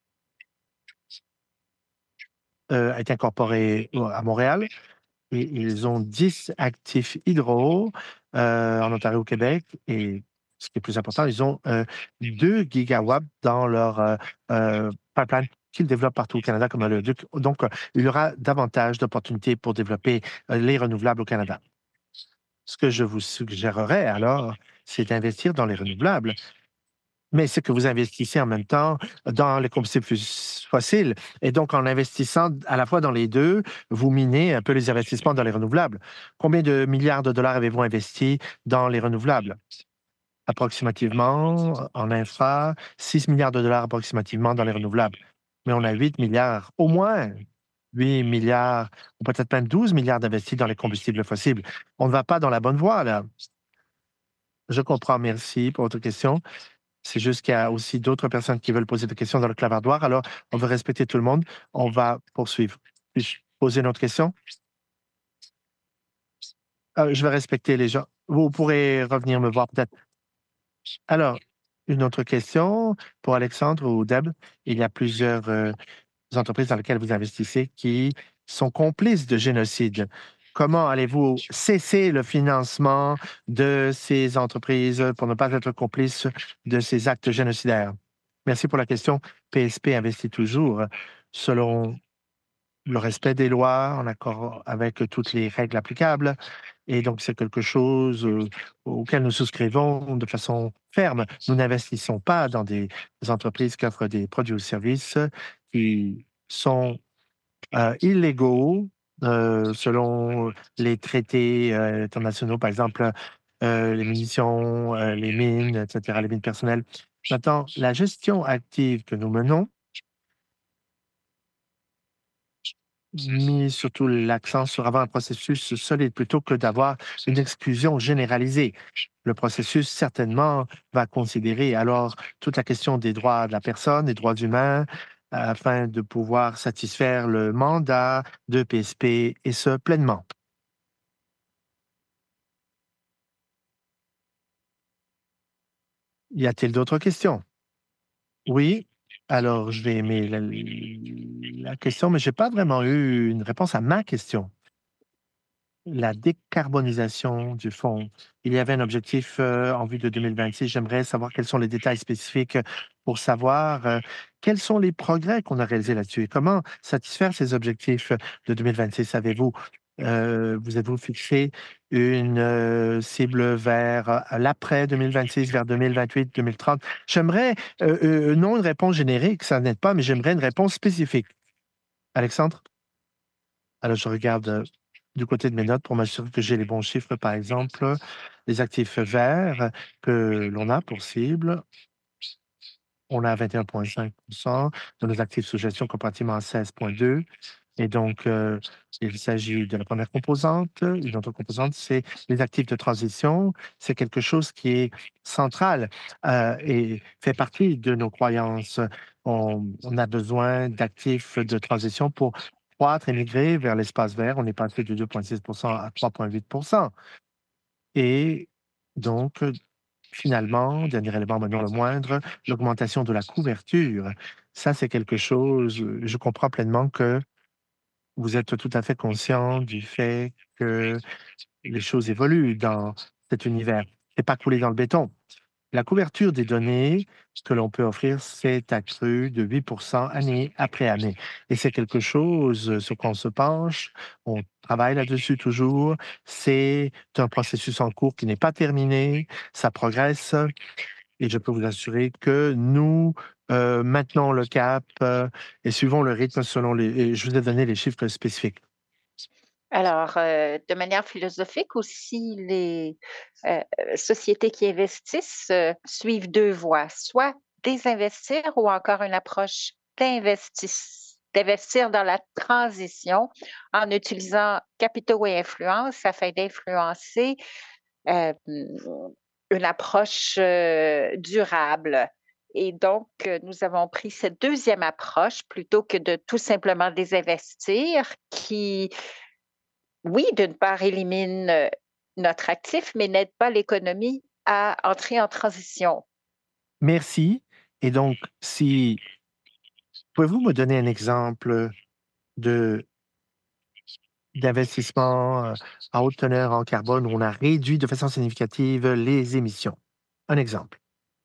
est incorporé à Montréal. Et ils ont 10 actifs hydro en Ontario, au Québec. Et ce qui est plus important, ils ont 2 gigawatts dans leur pipeline qu'ils développent partout au Canada comme un oléoduc. Donc, il y aura davantage d'opportunités pour développer les renouvelables au Canada. Ce que je vous suggérerais alors, c'est d'investir dans les renouvelables. Mais c'est que vous investissez en même temps dans les combustibles fossiles. Et donc, en investissant à la fois dans les deux, vous minez un peu les investissements dans les renouvelables. Combien de milliards de dollars avez-vous investi dans les renouvelables? Approximativement, en infra, 6 milliards de dollars approximativement dans les renouvelables. Mais on a 8 milliards, au moins 8 milliards, ou peut-être même 12 milliards d'investis dans les combustibles fossiles. On ne va pas dans la bonne voie, là. Je comprends, merci pour votre question. C'est juste qu'il y a aussi d'autres personnes qui veulent poser des questions dans le clavardoir. Alors, on veut respecter tout le monde. On va poursuivre. Puis-je poser une autre question? Je vais respecter les gens. Vous pourrez revenir me voir peut-être. Alors, une autre question pour Alexandre ou Deb. Il y a plusieurs entreprises dans lesquelles vous investissez qui sont complices de génocide. Comment allez-vous cesser le financement de ces entreprises pour ne pas être complices de ces actes génocidaires? Merci pour la question. PSP investit toujours selon le respect des lois, en accord avec toutes les règles applicables. Et donc, c'est quelque chose auquel nous souscrivons de façon ferme. Nous n'investissons pas dans des entreprises qui offrent des produits ou services qui sont illégaux selon les traités internationaux, par exemple, les munitions, les mines, etc., les mines personnelles. Maintenant, la gestion active que nous menons mis surtout l'accent sur avoir un processus solide plutôt que d'avoir une exclusion généralisée. Le processus, certainement, va considérer alors toute la question des droits de la personne, des droits humains, afin de pouvoir satisfaire le mandat de PSP et ce pleinement. Y a-t-il d'autres questions? Oui. Alors, je vais aimer la question, mais je n'ai pas vraiment eu une réponse à ma question. La décarbonisation du fonds. Il y avait un objectif en vue de 2026. J'aimerais savoir quels sont les détails spécifiques pour savoir quels sont les progrès qu'on a réalisés là-dessus et comment satisfaire ces objectifs de 2026. Savez-vous, vous êtes-vous fixé une cible vers l'après 2026, vers 2028, 2030? J'aimerais non une réponse générique, ça n'aide pas, mais j'aimerais une réponse spécifique. Alexandre? Alors, je regarde du côté de mes notes pour m'assurer que j'ai les bons chiffres. Par exemple, les actifs verts que l'on a pour cible, on a 21,5 de nos actifs sous gestion comparativement à 16,2. Et donc, il s'agit de la première composante. Une autre composante, c'est les actifs de transition. C'est quelque chose qui est central et fait partie de nos croyances. On a besoin d'actifs de transition pour croître et migrer vers l'espace vert. On est passé de 2,6 à 3,8. Et donc, finalement, dernier élément, mais non le moindre, l'augmentation de la couverture. Ça, c'est quelque chose, je comprends pleinement que vous êtes tout à fait conscient du fait que les choses évoluent dans cet univers. C'est pas coulé dans le béton. La couverture des données que l'on peut offrir s'est accrue de 8 année après année. Et c'est quelque chose sur quoi on se penche, on travaille là-dessus toujours. C'est un processus en cours qui n'est pas terminé, ça progresse et je peux vous assurer que nous maintenons le cap et suivons le rythme selon les... et je vous ai donné les chiffres spécifiques. Alors, de manière philosophique aussi, les sociétés qui investissent suivent deux voies, soit désinvestir ou encore une approche d'investir dans la transition en utilisant capitaux et influence afin d'influencer une approche durable. Et donc, nous avons pris cette deuxième approche plutôt que de tout simplement désinvestir qui, oui, d'une part, élimine notre actif, mais n'aide pas l'économie à entrer en transition. Merci. Et donc, si pouvez-vous me donner un exemple de d'investissement à haute teneur en carbone où on a réduit de façon significative les émissions? Un exemple.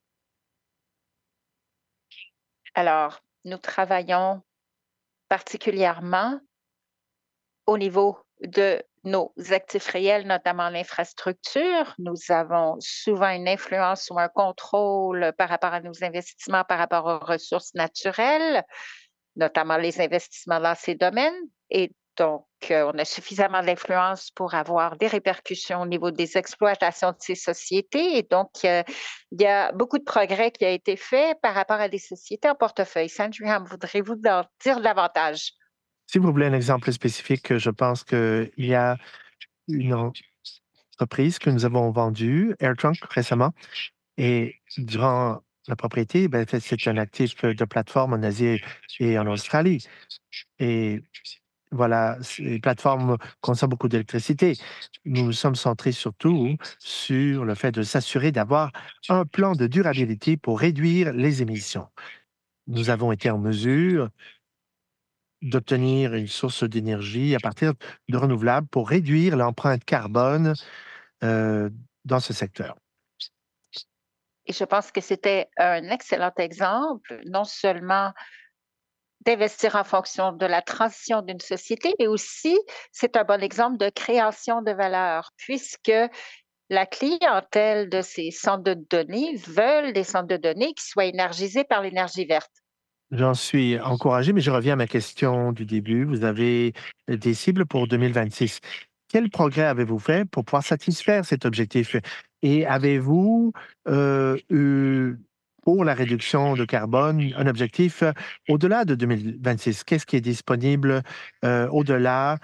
Alors, nous travaillons particulièrement au niveau de nos actifs réels, notamment l'infrastructure. Nous avons souvent une influence ou un contrôle par rapport à nos investissements, par rapport aux ressources naturelles, notamment les investissements dans ces domaines. Et donc, on a suffisamment d'influence pour avoir des répercussions au niveau des exploitations de ces sociétés. Et donc, il y a beaucoup de progrès qui a été fait par rapport à des sociétés en portefeuille. Sandringham, voudrez-vous en dire davantage? Si vous voulez un exemple spécifique, je pense qu'il y a une entreprise que nous avons vendue, AirTrunk, récemment, et durant la propriété, ben, c'est un actif de plateforme en Asie et en Australie. Et voilà, ces plateformes consomment beaucoup d'électricité. Nous nous sommes centrés surtout sur le fait de s'assurer d'avoir un plan de durabilité pour réduire les émissions. Nous avons été en mesure d'obtenir une source d'énergie à partir de renouvelables pour réduire l'empreinte carbone dans ce secteur. Et je pense que c'était un excellent exemple, non seulement d'investir en fonction de la transition d'une société, mais aussi c'est un bon exemple de création de valeur, puisque la clientèle de ces centres de données veulent des centres de données qui soient énergisés par l'énergie verte. J'en suis encouragé, mais je reviens à ma question du début. Vous avez des cibles pour 2026. Quel progrès avez-vous fait pour pouvoir satisfaire cet objectif? Et avez-vous eu, pour la réduction de carbone, un objectif au-delà de 2026? Qu'est-ce qui est disponible au-delà?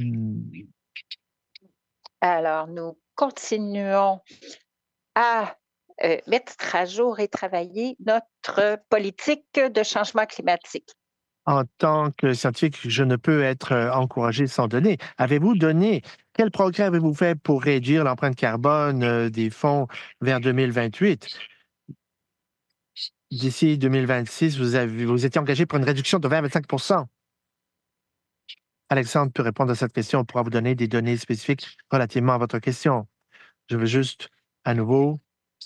Alors, nous continuons à mettre à jour et travailler notre politique de changement climatique. En tant que scientifique, je ne peux être encouragé sans donner. Avez-vous donné? Quel progrès avez-vous fait pour réduire l'empreinte carbone des fonds vers 2028? D'ici 2026, vous étiez engagé pour une réduction de 20 à 25. Alexandre peut répondre à cette question. On pourra vous donner des données spécifiques relativement à votre question. Je veux juste, à nouveau,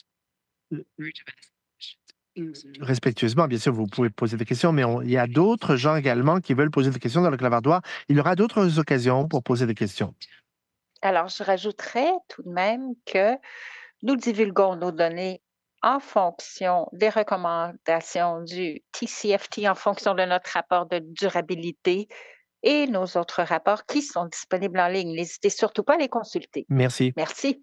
respectueusement, bien sûr, vous pouvez poser des questions, mais il y a d'autres gens également qui veulent poser des questions dans le clavardoir. Il y aura d'autres occasions pour poser des questions. Alors, je rajouterais tout de même que nous divulguons nos données en fonction des recommandations du TCFD, en fonction de notre rapport de durabilité et nos autres rapports qui sont disponibles en ligne. N'hésitez surtout pas à les consulter. Merci. Merci.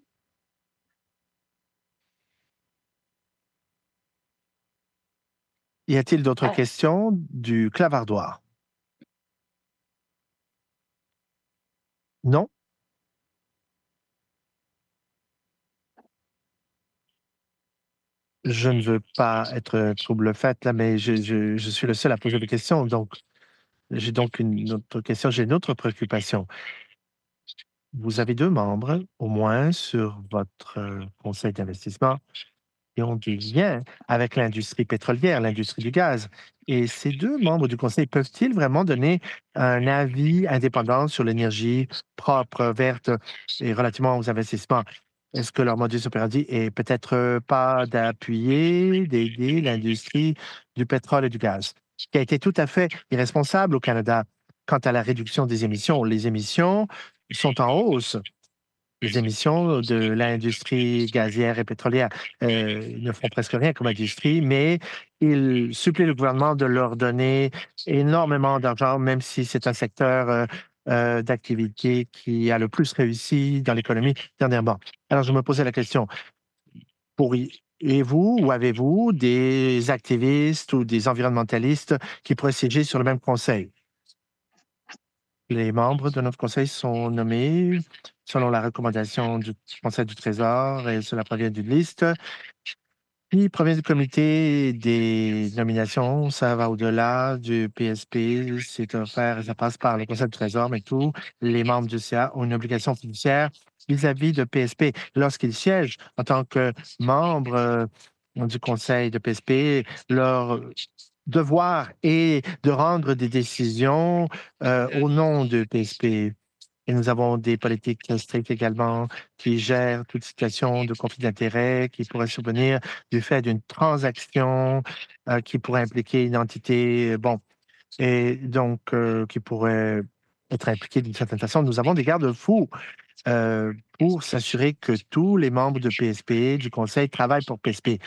Y a-t-il d'autres Ah. questions du clavardoir? Non? Je ne veux pas être trouble-fête, là, mais je suis le seul à poser des questions. Donc, j'ai donc une autre question, j'ai une autre préoccupation. Vous avez 2 membres, au moins, sur votre conseil d'investissement qui ont des liens avec l'industrie pétrolière, l'industrie du gaz. Et ces 2 membres du conseil peuvent-ils vraiment donner un avis indépendant sur l'énergie propre, verte et relativement aux investissements? Est-ce que leur modus operandi est peut-être pas d'appuyer, d'aider l'industrie du pétrole et du gaz, qui a été tout à fait irresponsable au Canada quant à la réduction des émissions? Les émissions sont en hausse. Les émissions de l'industrie gazière et pétrolière ne font presque rien comme industrie, mais ils supplient le gouvernement de leur donner énormément d'argent, même si c'est un secteur d'activité qui a le plus réussi dans l'économie dernièrement. Alors, je me posais la question, pourriez-vous ou avez-vous des activistes ou des environnementalistes qui pourraient siéger sur le même conseil? Les membres de notre conseil sont nommés selon la recommandation du Conseil du Trésor et cela provient d'une liste. Puis provient du comité des nominations, ça va au-delà du PSP, c'est offert, ça passe par le Conseil du Trésor, mais tous les membres du CA ont une obligation fiduciaire vis-à-vis de PSP. Lorsqu'ils siègent en tant que membres du Conseil de PSP, leur devoir est de rendre des décisions au nom de PSP. Et nous avons des politiques strictes également qui gèrent toute situation de conflit d'intérêts qui pourrait survenir du fait d'une transaction qui pourrait impliquer une entité, bon, et donc qui pourrait être impliquée d'une certaine façon. Nous avons des garde-fous pour s'assurer que tous les membres de PSP, du Conseil, travaillent pour PSP.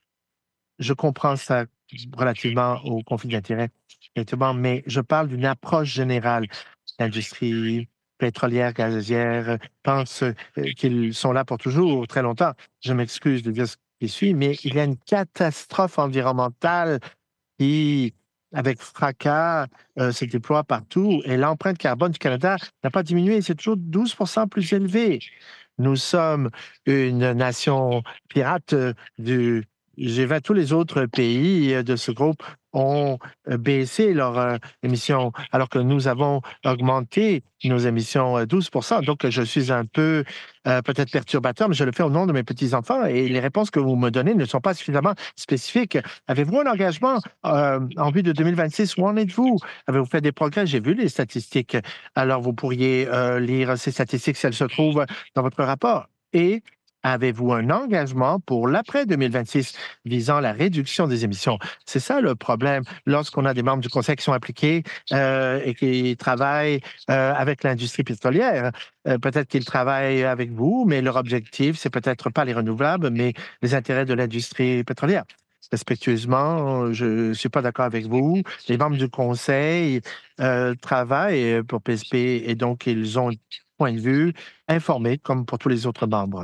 Je comprends ça relativement au conflit d'intérêts, effectivement, mais je parle d'une approche générale. L'industrie pétrolière, gazière, pense qu'ils sont là pour toujours, très longtemps. Je m'excuse de dire ce qui suit, mais il y a une catastrophe environnementale qui, avec fracas, se déploie partout et l'empreinte carbone du Canada n'a pas diminué, c'est toujours 12% plus élevé. Nous sommes une nation pirate du G20. Tous les autres pays de ce groupe ont baissé leurs émissions, alors que nous avons augmenté nos émissions 12%. Donc, je suis un peu peut-être perturbateur, mais je le fais au nom de mes petits-enfants et les réponses que vous me donnez ne sont pas suffisamment spécifiques. Avez-vous un engagement en vue de 2026? Où en êtes-vous? Avez-vous fait des progrès? J'ai vu les statistiques. Alors, vous pourriez lire ces statistiques si elles se trouvent dans votre rapport. Et avez-vous un engagement pour l'après 2026 visant la réduction des émissions? C'est ça le problème lorsqu'on a des membres du Conseil qui sont impliqués et qui travaillent avec l'industrie pétrolière. Peut-être qu'ils travaillent avec vous, mais leur objectif, c'est peut-être pas les renouvelables, mais les intérêts de l'industrie pétrolière. Respectueusement, je ne suis pas d'accord avec vous. Les membres du conseil travaillent pour PSP et donc ils ont un point de vue informé comme pour tous les autres membres.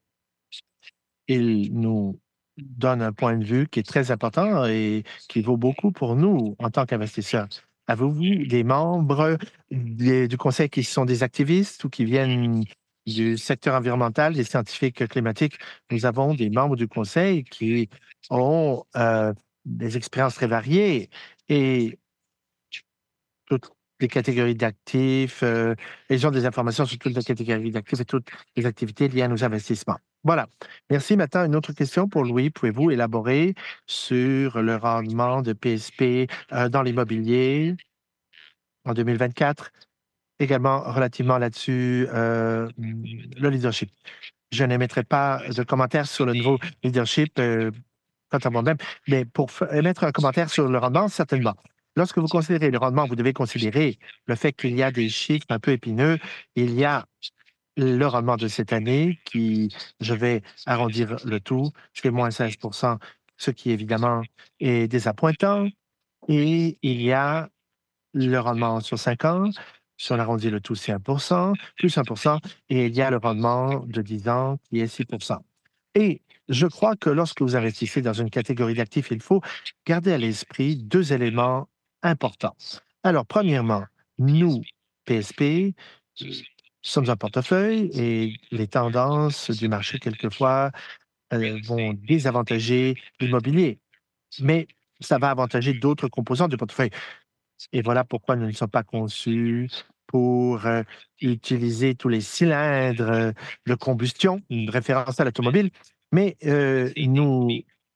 Ils nous donnent un point de vue qui est très important et qui vaut beaucoup pour nous en tant qu'investisseurs. Avez-vous des membres du conseil qui sont des activistes ou qui viennent du secteur environnemental, des scientifiques climatiques? Nous avons des membres du conseil qui ont des expériences très variées et toutes les catégories d'actifs. Ils ont des informations sur toutes les catégories d'actifs et toutes les activités liées à nos investissements. Voilà. Merci. Maintenant, une autre question pour Louis. Pouvez-vous élaborer sur le rendement de PSP dans l'immobilier en 2024? Également, relativement là-dessus, le leadership. Je n'émettrai pas de commentaires sur le nouveau leadership quant à moi-même, mais pour émettre un commentaire sur le rendement, certainement. Lorsque vous considérez le rendement, vous devez considérer le fait qu'il y a des chiffres un peu épineux. Il y a le rendement de cette année qui, je vais arrondir le tout, c'est moins 16 ce qui évidemment est désappointant. Et il y a le rendement sur 5 ans. Si on arrondit le tout, c'est 1 plus 1 et il y a le rendement de 10 ans qui est 6 Et je crois que lorsque vous investissez dans une catégorie d'actifs, il faut garder à l'esprit 2 éléments importants. Alors, premièrement, nous, PSP, sommes un portefeuille et les tendances du marché, quelquefois, vont désavantager l'immobilier, mais ça va avantager d'autres composants du portefeuille. Et voilà pourquoi nous ne sommes pas conçus pour utiliser tous les cylindres de combustion, une référence à l'automobile, mais nous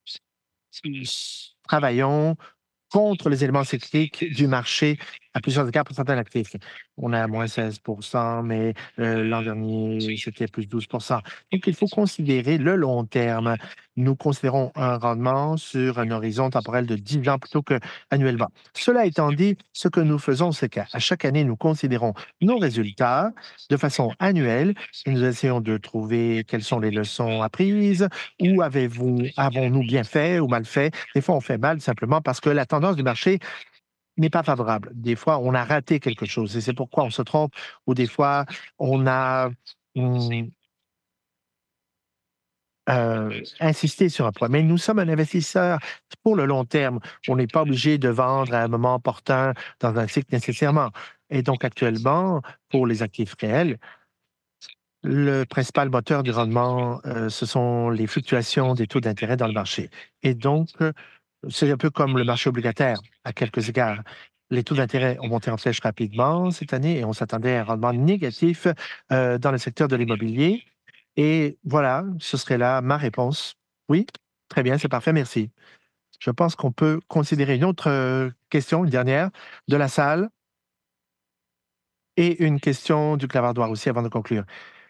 travaillons contre les éléments cycliques du marché à plusieurs égards pour certains actifs. On est à moins 16 mais l'an dernier, c'était plus 12 Donc, il faut considérer le long terme. Nous considérons un rendement sur un horizon temporel de 10 ans plutôt qu'annuellement. Cela étant dit, ce que nous faisons, c'est qu'à chaque année, nous considérons nos résultats de façon annuelle et nous essayons de trouver quelles sont les leçons apprises, où avons-nous bien fait ou mal fait. Des fois, on fait mal simplement parce que la tendance du marché n'est pas favorable. Des fois, on a raté quelque chose et c'est pourquoi on se trompe, ou des fois, on a insisté sur un point. Mais nous sommes un investisseur pour le long terme. On n'est pas obligé de vendre à un moment opportun dans un cycle nécessairement. Et donc, actuellement, pour les actifs réels, le principal moteur du rendement, ce sont les fluctuations des taux d'intérêt dans le marché. Et donc, c'est un peu comme le marché obligataire à quelques égards. Les taux d'intérêt ont monté en flèche rapidement cette année et on s'attendait à un rendement négatif dans le secteur de l'immobilier. Et voilà, ce serait là ma réponse. Oui, très bien, c'est parfait, merci. Je pense qu'on peut considérer une autre question, une dernière, de la salle et une question du clavardoir aussi avant de conclure.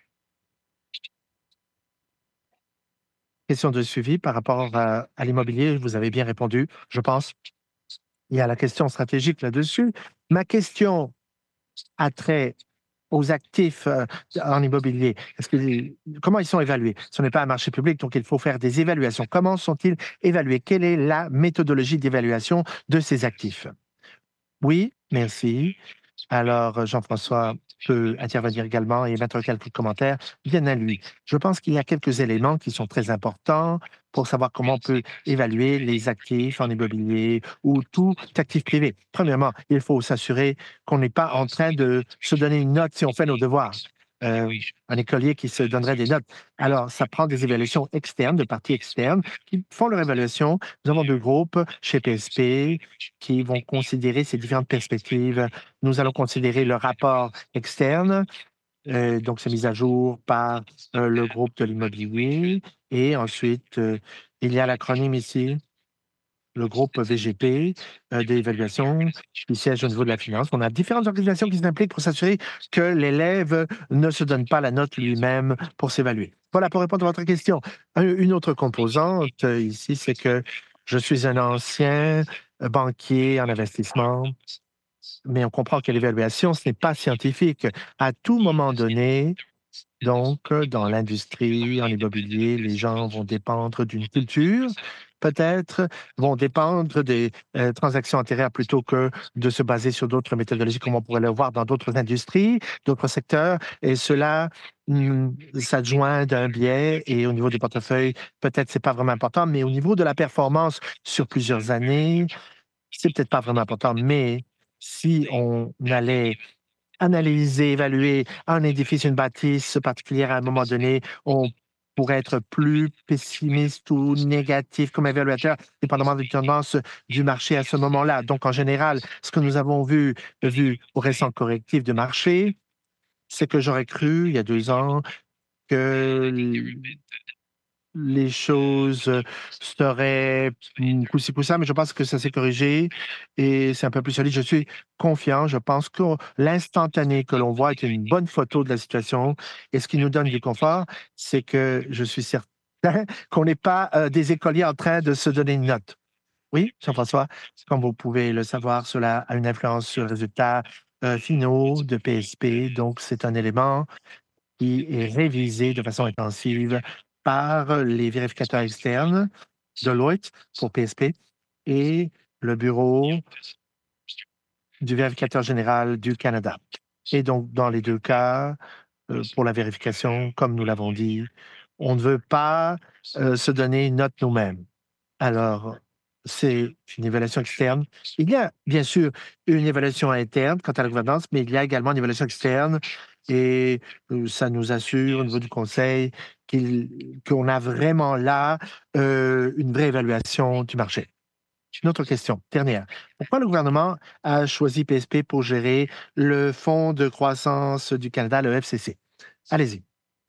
Question de suivi par rapport à l'immobilier, vous avez bien répondu, je pense. Il y a la question stratégique là-dessus. Ma question a trait aux actifs en immobilier. Comment ils sont évalués? Ce n'est pas un marché public, donc il faut faire des évaluations. Comment sont-ils évalués? Quelle est la méthodologie d'évaluation de ces actifs? Oui, merci. Alors, Jean-François peut intervenir également et mettre quelques commentaires bien à lui. Je pense qu'il y a quelques éléments qui sont très importants pour savoir comment on peut évaluer les actifs en immobilier ou tout actif privé. Premièrement, il faut s'assurer qu'on n'est pas en train de se donner une note si on fait nos devoirs. Un écolier qui se donnerait des notes. Alors, ça prend des évaluations externes, de parties externes, qui font leur évaluation. Nous avons 2 groupes chez PSP qui vont considérer ces différentes perspectives. Nous allons considérer le rapport externe, donc c'est mis à jour par le groupe de l'immobilier. Et ensuite, il y a l'acronyme ici, le groupe VGP d'évaluation qui siège au niveau de la finance. On a différentes organisations qui s'impliquent pour s'assurer que l'élève ne se donne pas la note lui-même pour s'évaluer. Voilà, pour répondre à votre question. Une autre composante ici, c'est que je suis un ancien banquier en investissement, mais on comprend que l'évaluation, ce n'est pas scientifique. À tout moment donné, donc, dans l'industrie, en immobilier, les gens vont dépendre d'une culture peut-être, vont dépendre des transactions antérieures plutôt que de se baser sur d'autres méthodologies, comme on pourrait le voir dans d'autres industries, d'autres secteurs. Et cela s'adjoint d'un biais. Et au niveau des portefeuilles, peut-être c'est pas vraiment important, mais au niveau de la performance sur plusieurs années, c'est peut-être pas vraiment important. Mais si on allait analyser, évaluer un édifice, une bâtisse particulière à un moment donné, on pourrait être plus pessimiste ou négatif comme évaluateur, dépendamment des tendances du marché à ce moment-là. Donc, en général, ce que nous avons vu au récent correctif de marché, c'est que j'aurais cru, il y a 2 ans, que les choses seraient coup-ci, coup-ça, mais je pense que ça s'est corrigé et c'est un peu plus solide. Je suis confiant. Je pense que l'instantané que l'on voit est une bonne photo de la situation. Et ce qui nous donne du confort, c'est que je suis certain qu'on n'est pas des écoliers en train de se donner une note. Oui, Jean-François, comme vous pouvez le savoir, cela a une influence sur les résultats finaux de PSP. Donc, c'est un élément qui est révisé de façon intensive par les vérificateurs externes, Deloitte pour PSP et le bureau du vérificateur général du Canada. Et donc, dans les 2 cas, pour la vérification, comme nous l'avons dit, on ne veut pas se donner une note nous-mêmes. Alors, c'est une évaluation externe. Il y a bien sûr une évaluation interne quant à la gouvernance, mais il y a également une évaluation externe et ça nous assure au niveau du conseil qu'on a vraiment là une vraie évaluation du marché. Une autre question, dernière. Pourquoi le gouvernement a choisi PSP pour gérer le Fonds de croissance du Canada, le FCC? Allez-y.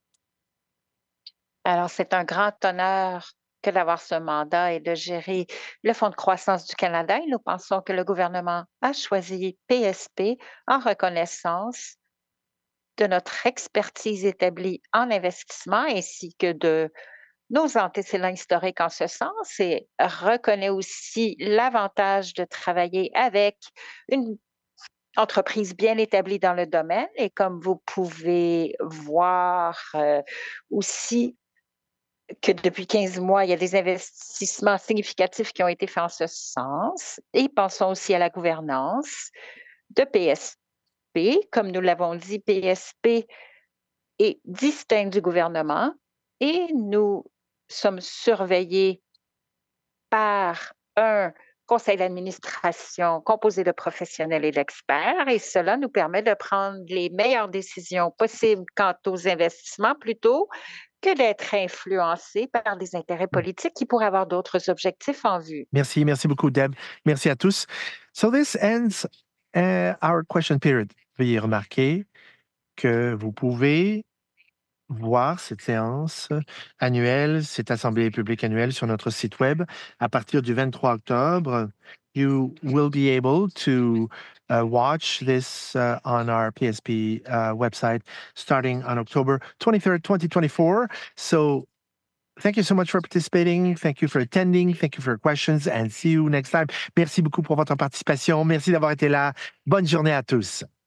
Alors, c'est un grand honneur que d'avoir ce mandat et de gérer le Fonds de croissance du Canada. Et nous pensons que le gouvernement a choisi PSP en reconnaissance de notre expertise établie en investissement ainsi que de nos antécédents historiques en ce sens et reconnaît aussi l'avantage de travailler avec une entreprise bien établie dans le domaine. Et comme vous pouvez voir aussi que depuis 15 mois, il y a des investissements significatifs qui ont été faits en ce sens. Et pensons aussi à la gouvernance de PSP. Comme nous l'avons dit, PSP est distinct du gouvernement et nous sommes surveillés par un conseil d'administration composé de professionnels et d'experts et cela nous permet de prendre les meilleures décisions possibles quant aux investissements plutôt que d'être influencés par des intérêts politiques qui pourraient avoir d'autres objectifs en vue. Merci, merci beaucoup, Deb. Merci à tous. So this ends our question period. Veuillez remarquer que vous pouvez voir cette séance annuelle, cette assemblée publique annuelle sur notre site web à partir du 23 octobre. You will be able to watch this on our PSP website starting on October 23rd, 2024. So thank you so much for participating. Thank you for attending. Thank you for your questions and see you next time. Merci beaucoup pour votre participation. Merci d'avoir été là. Bonne journée à tous.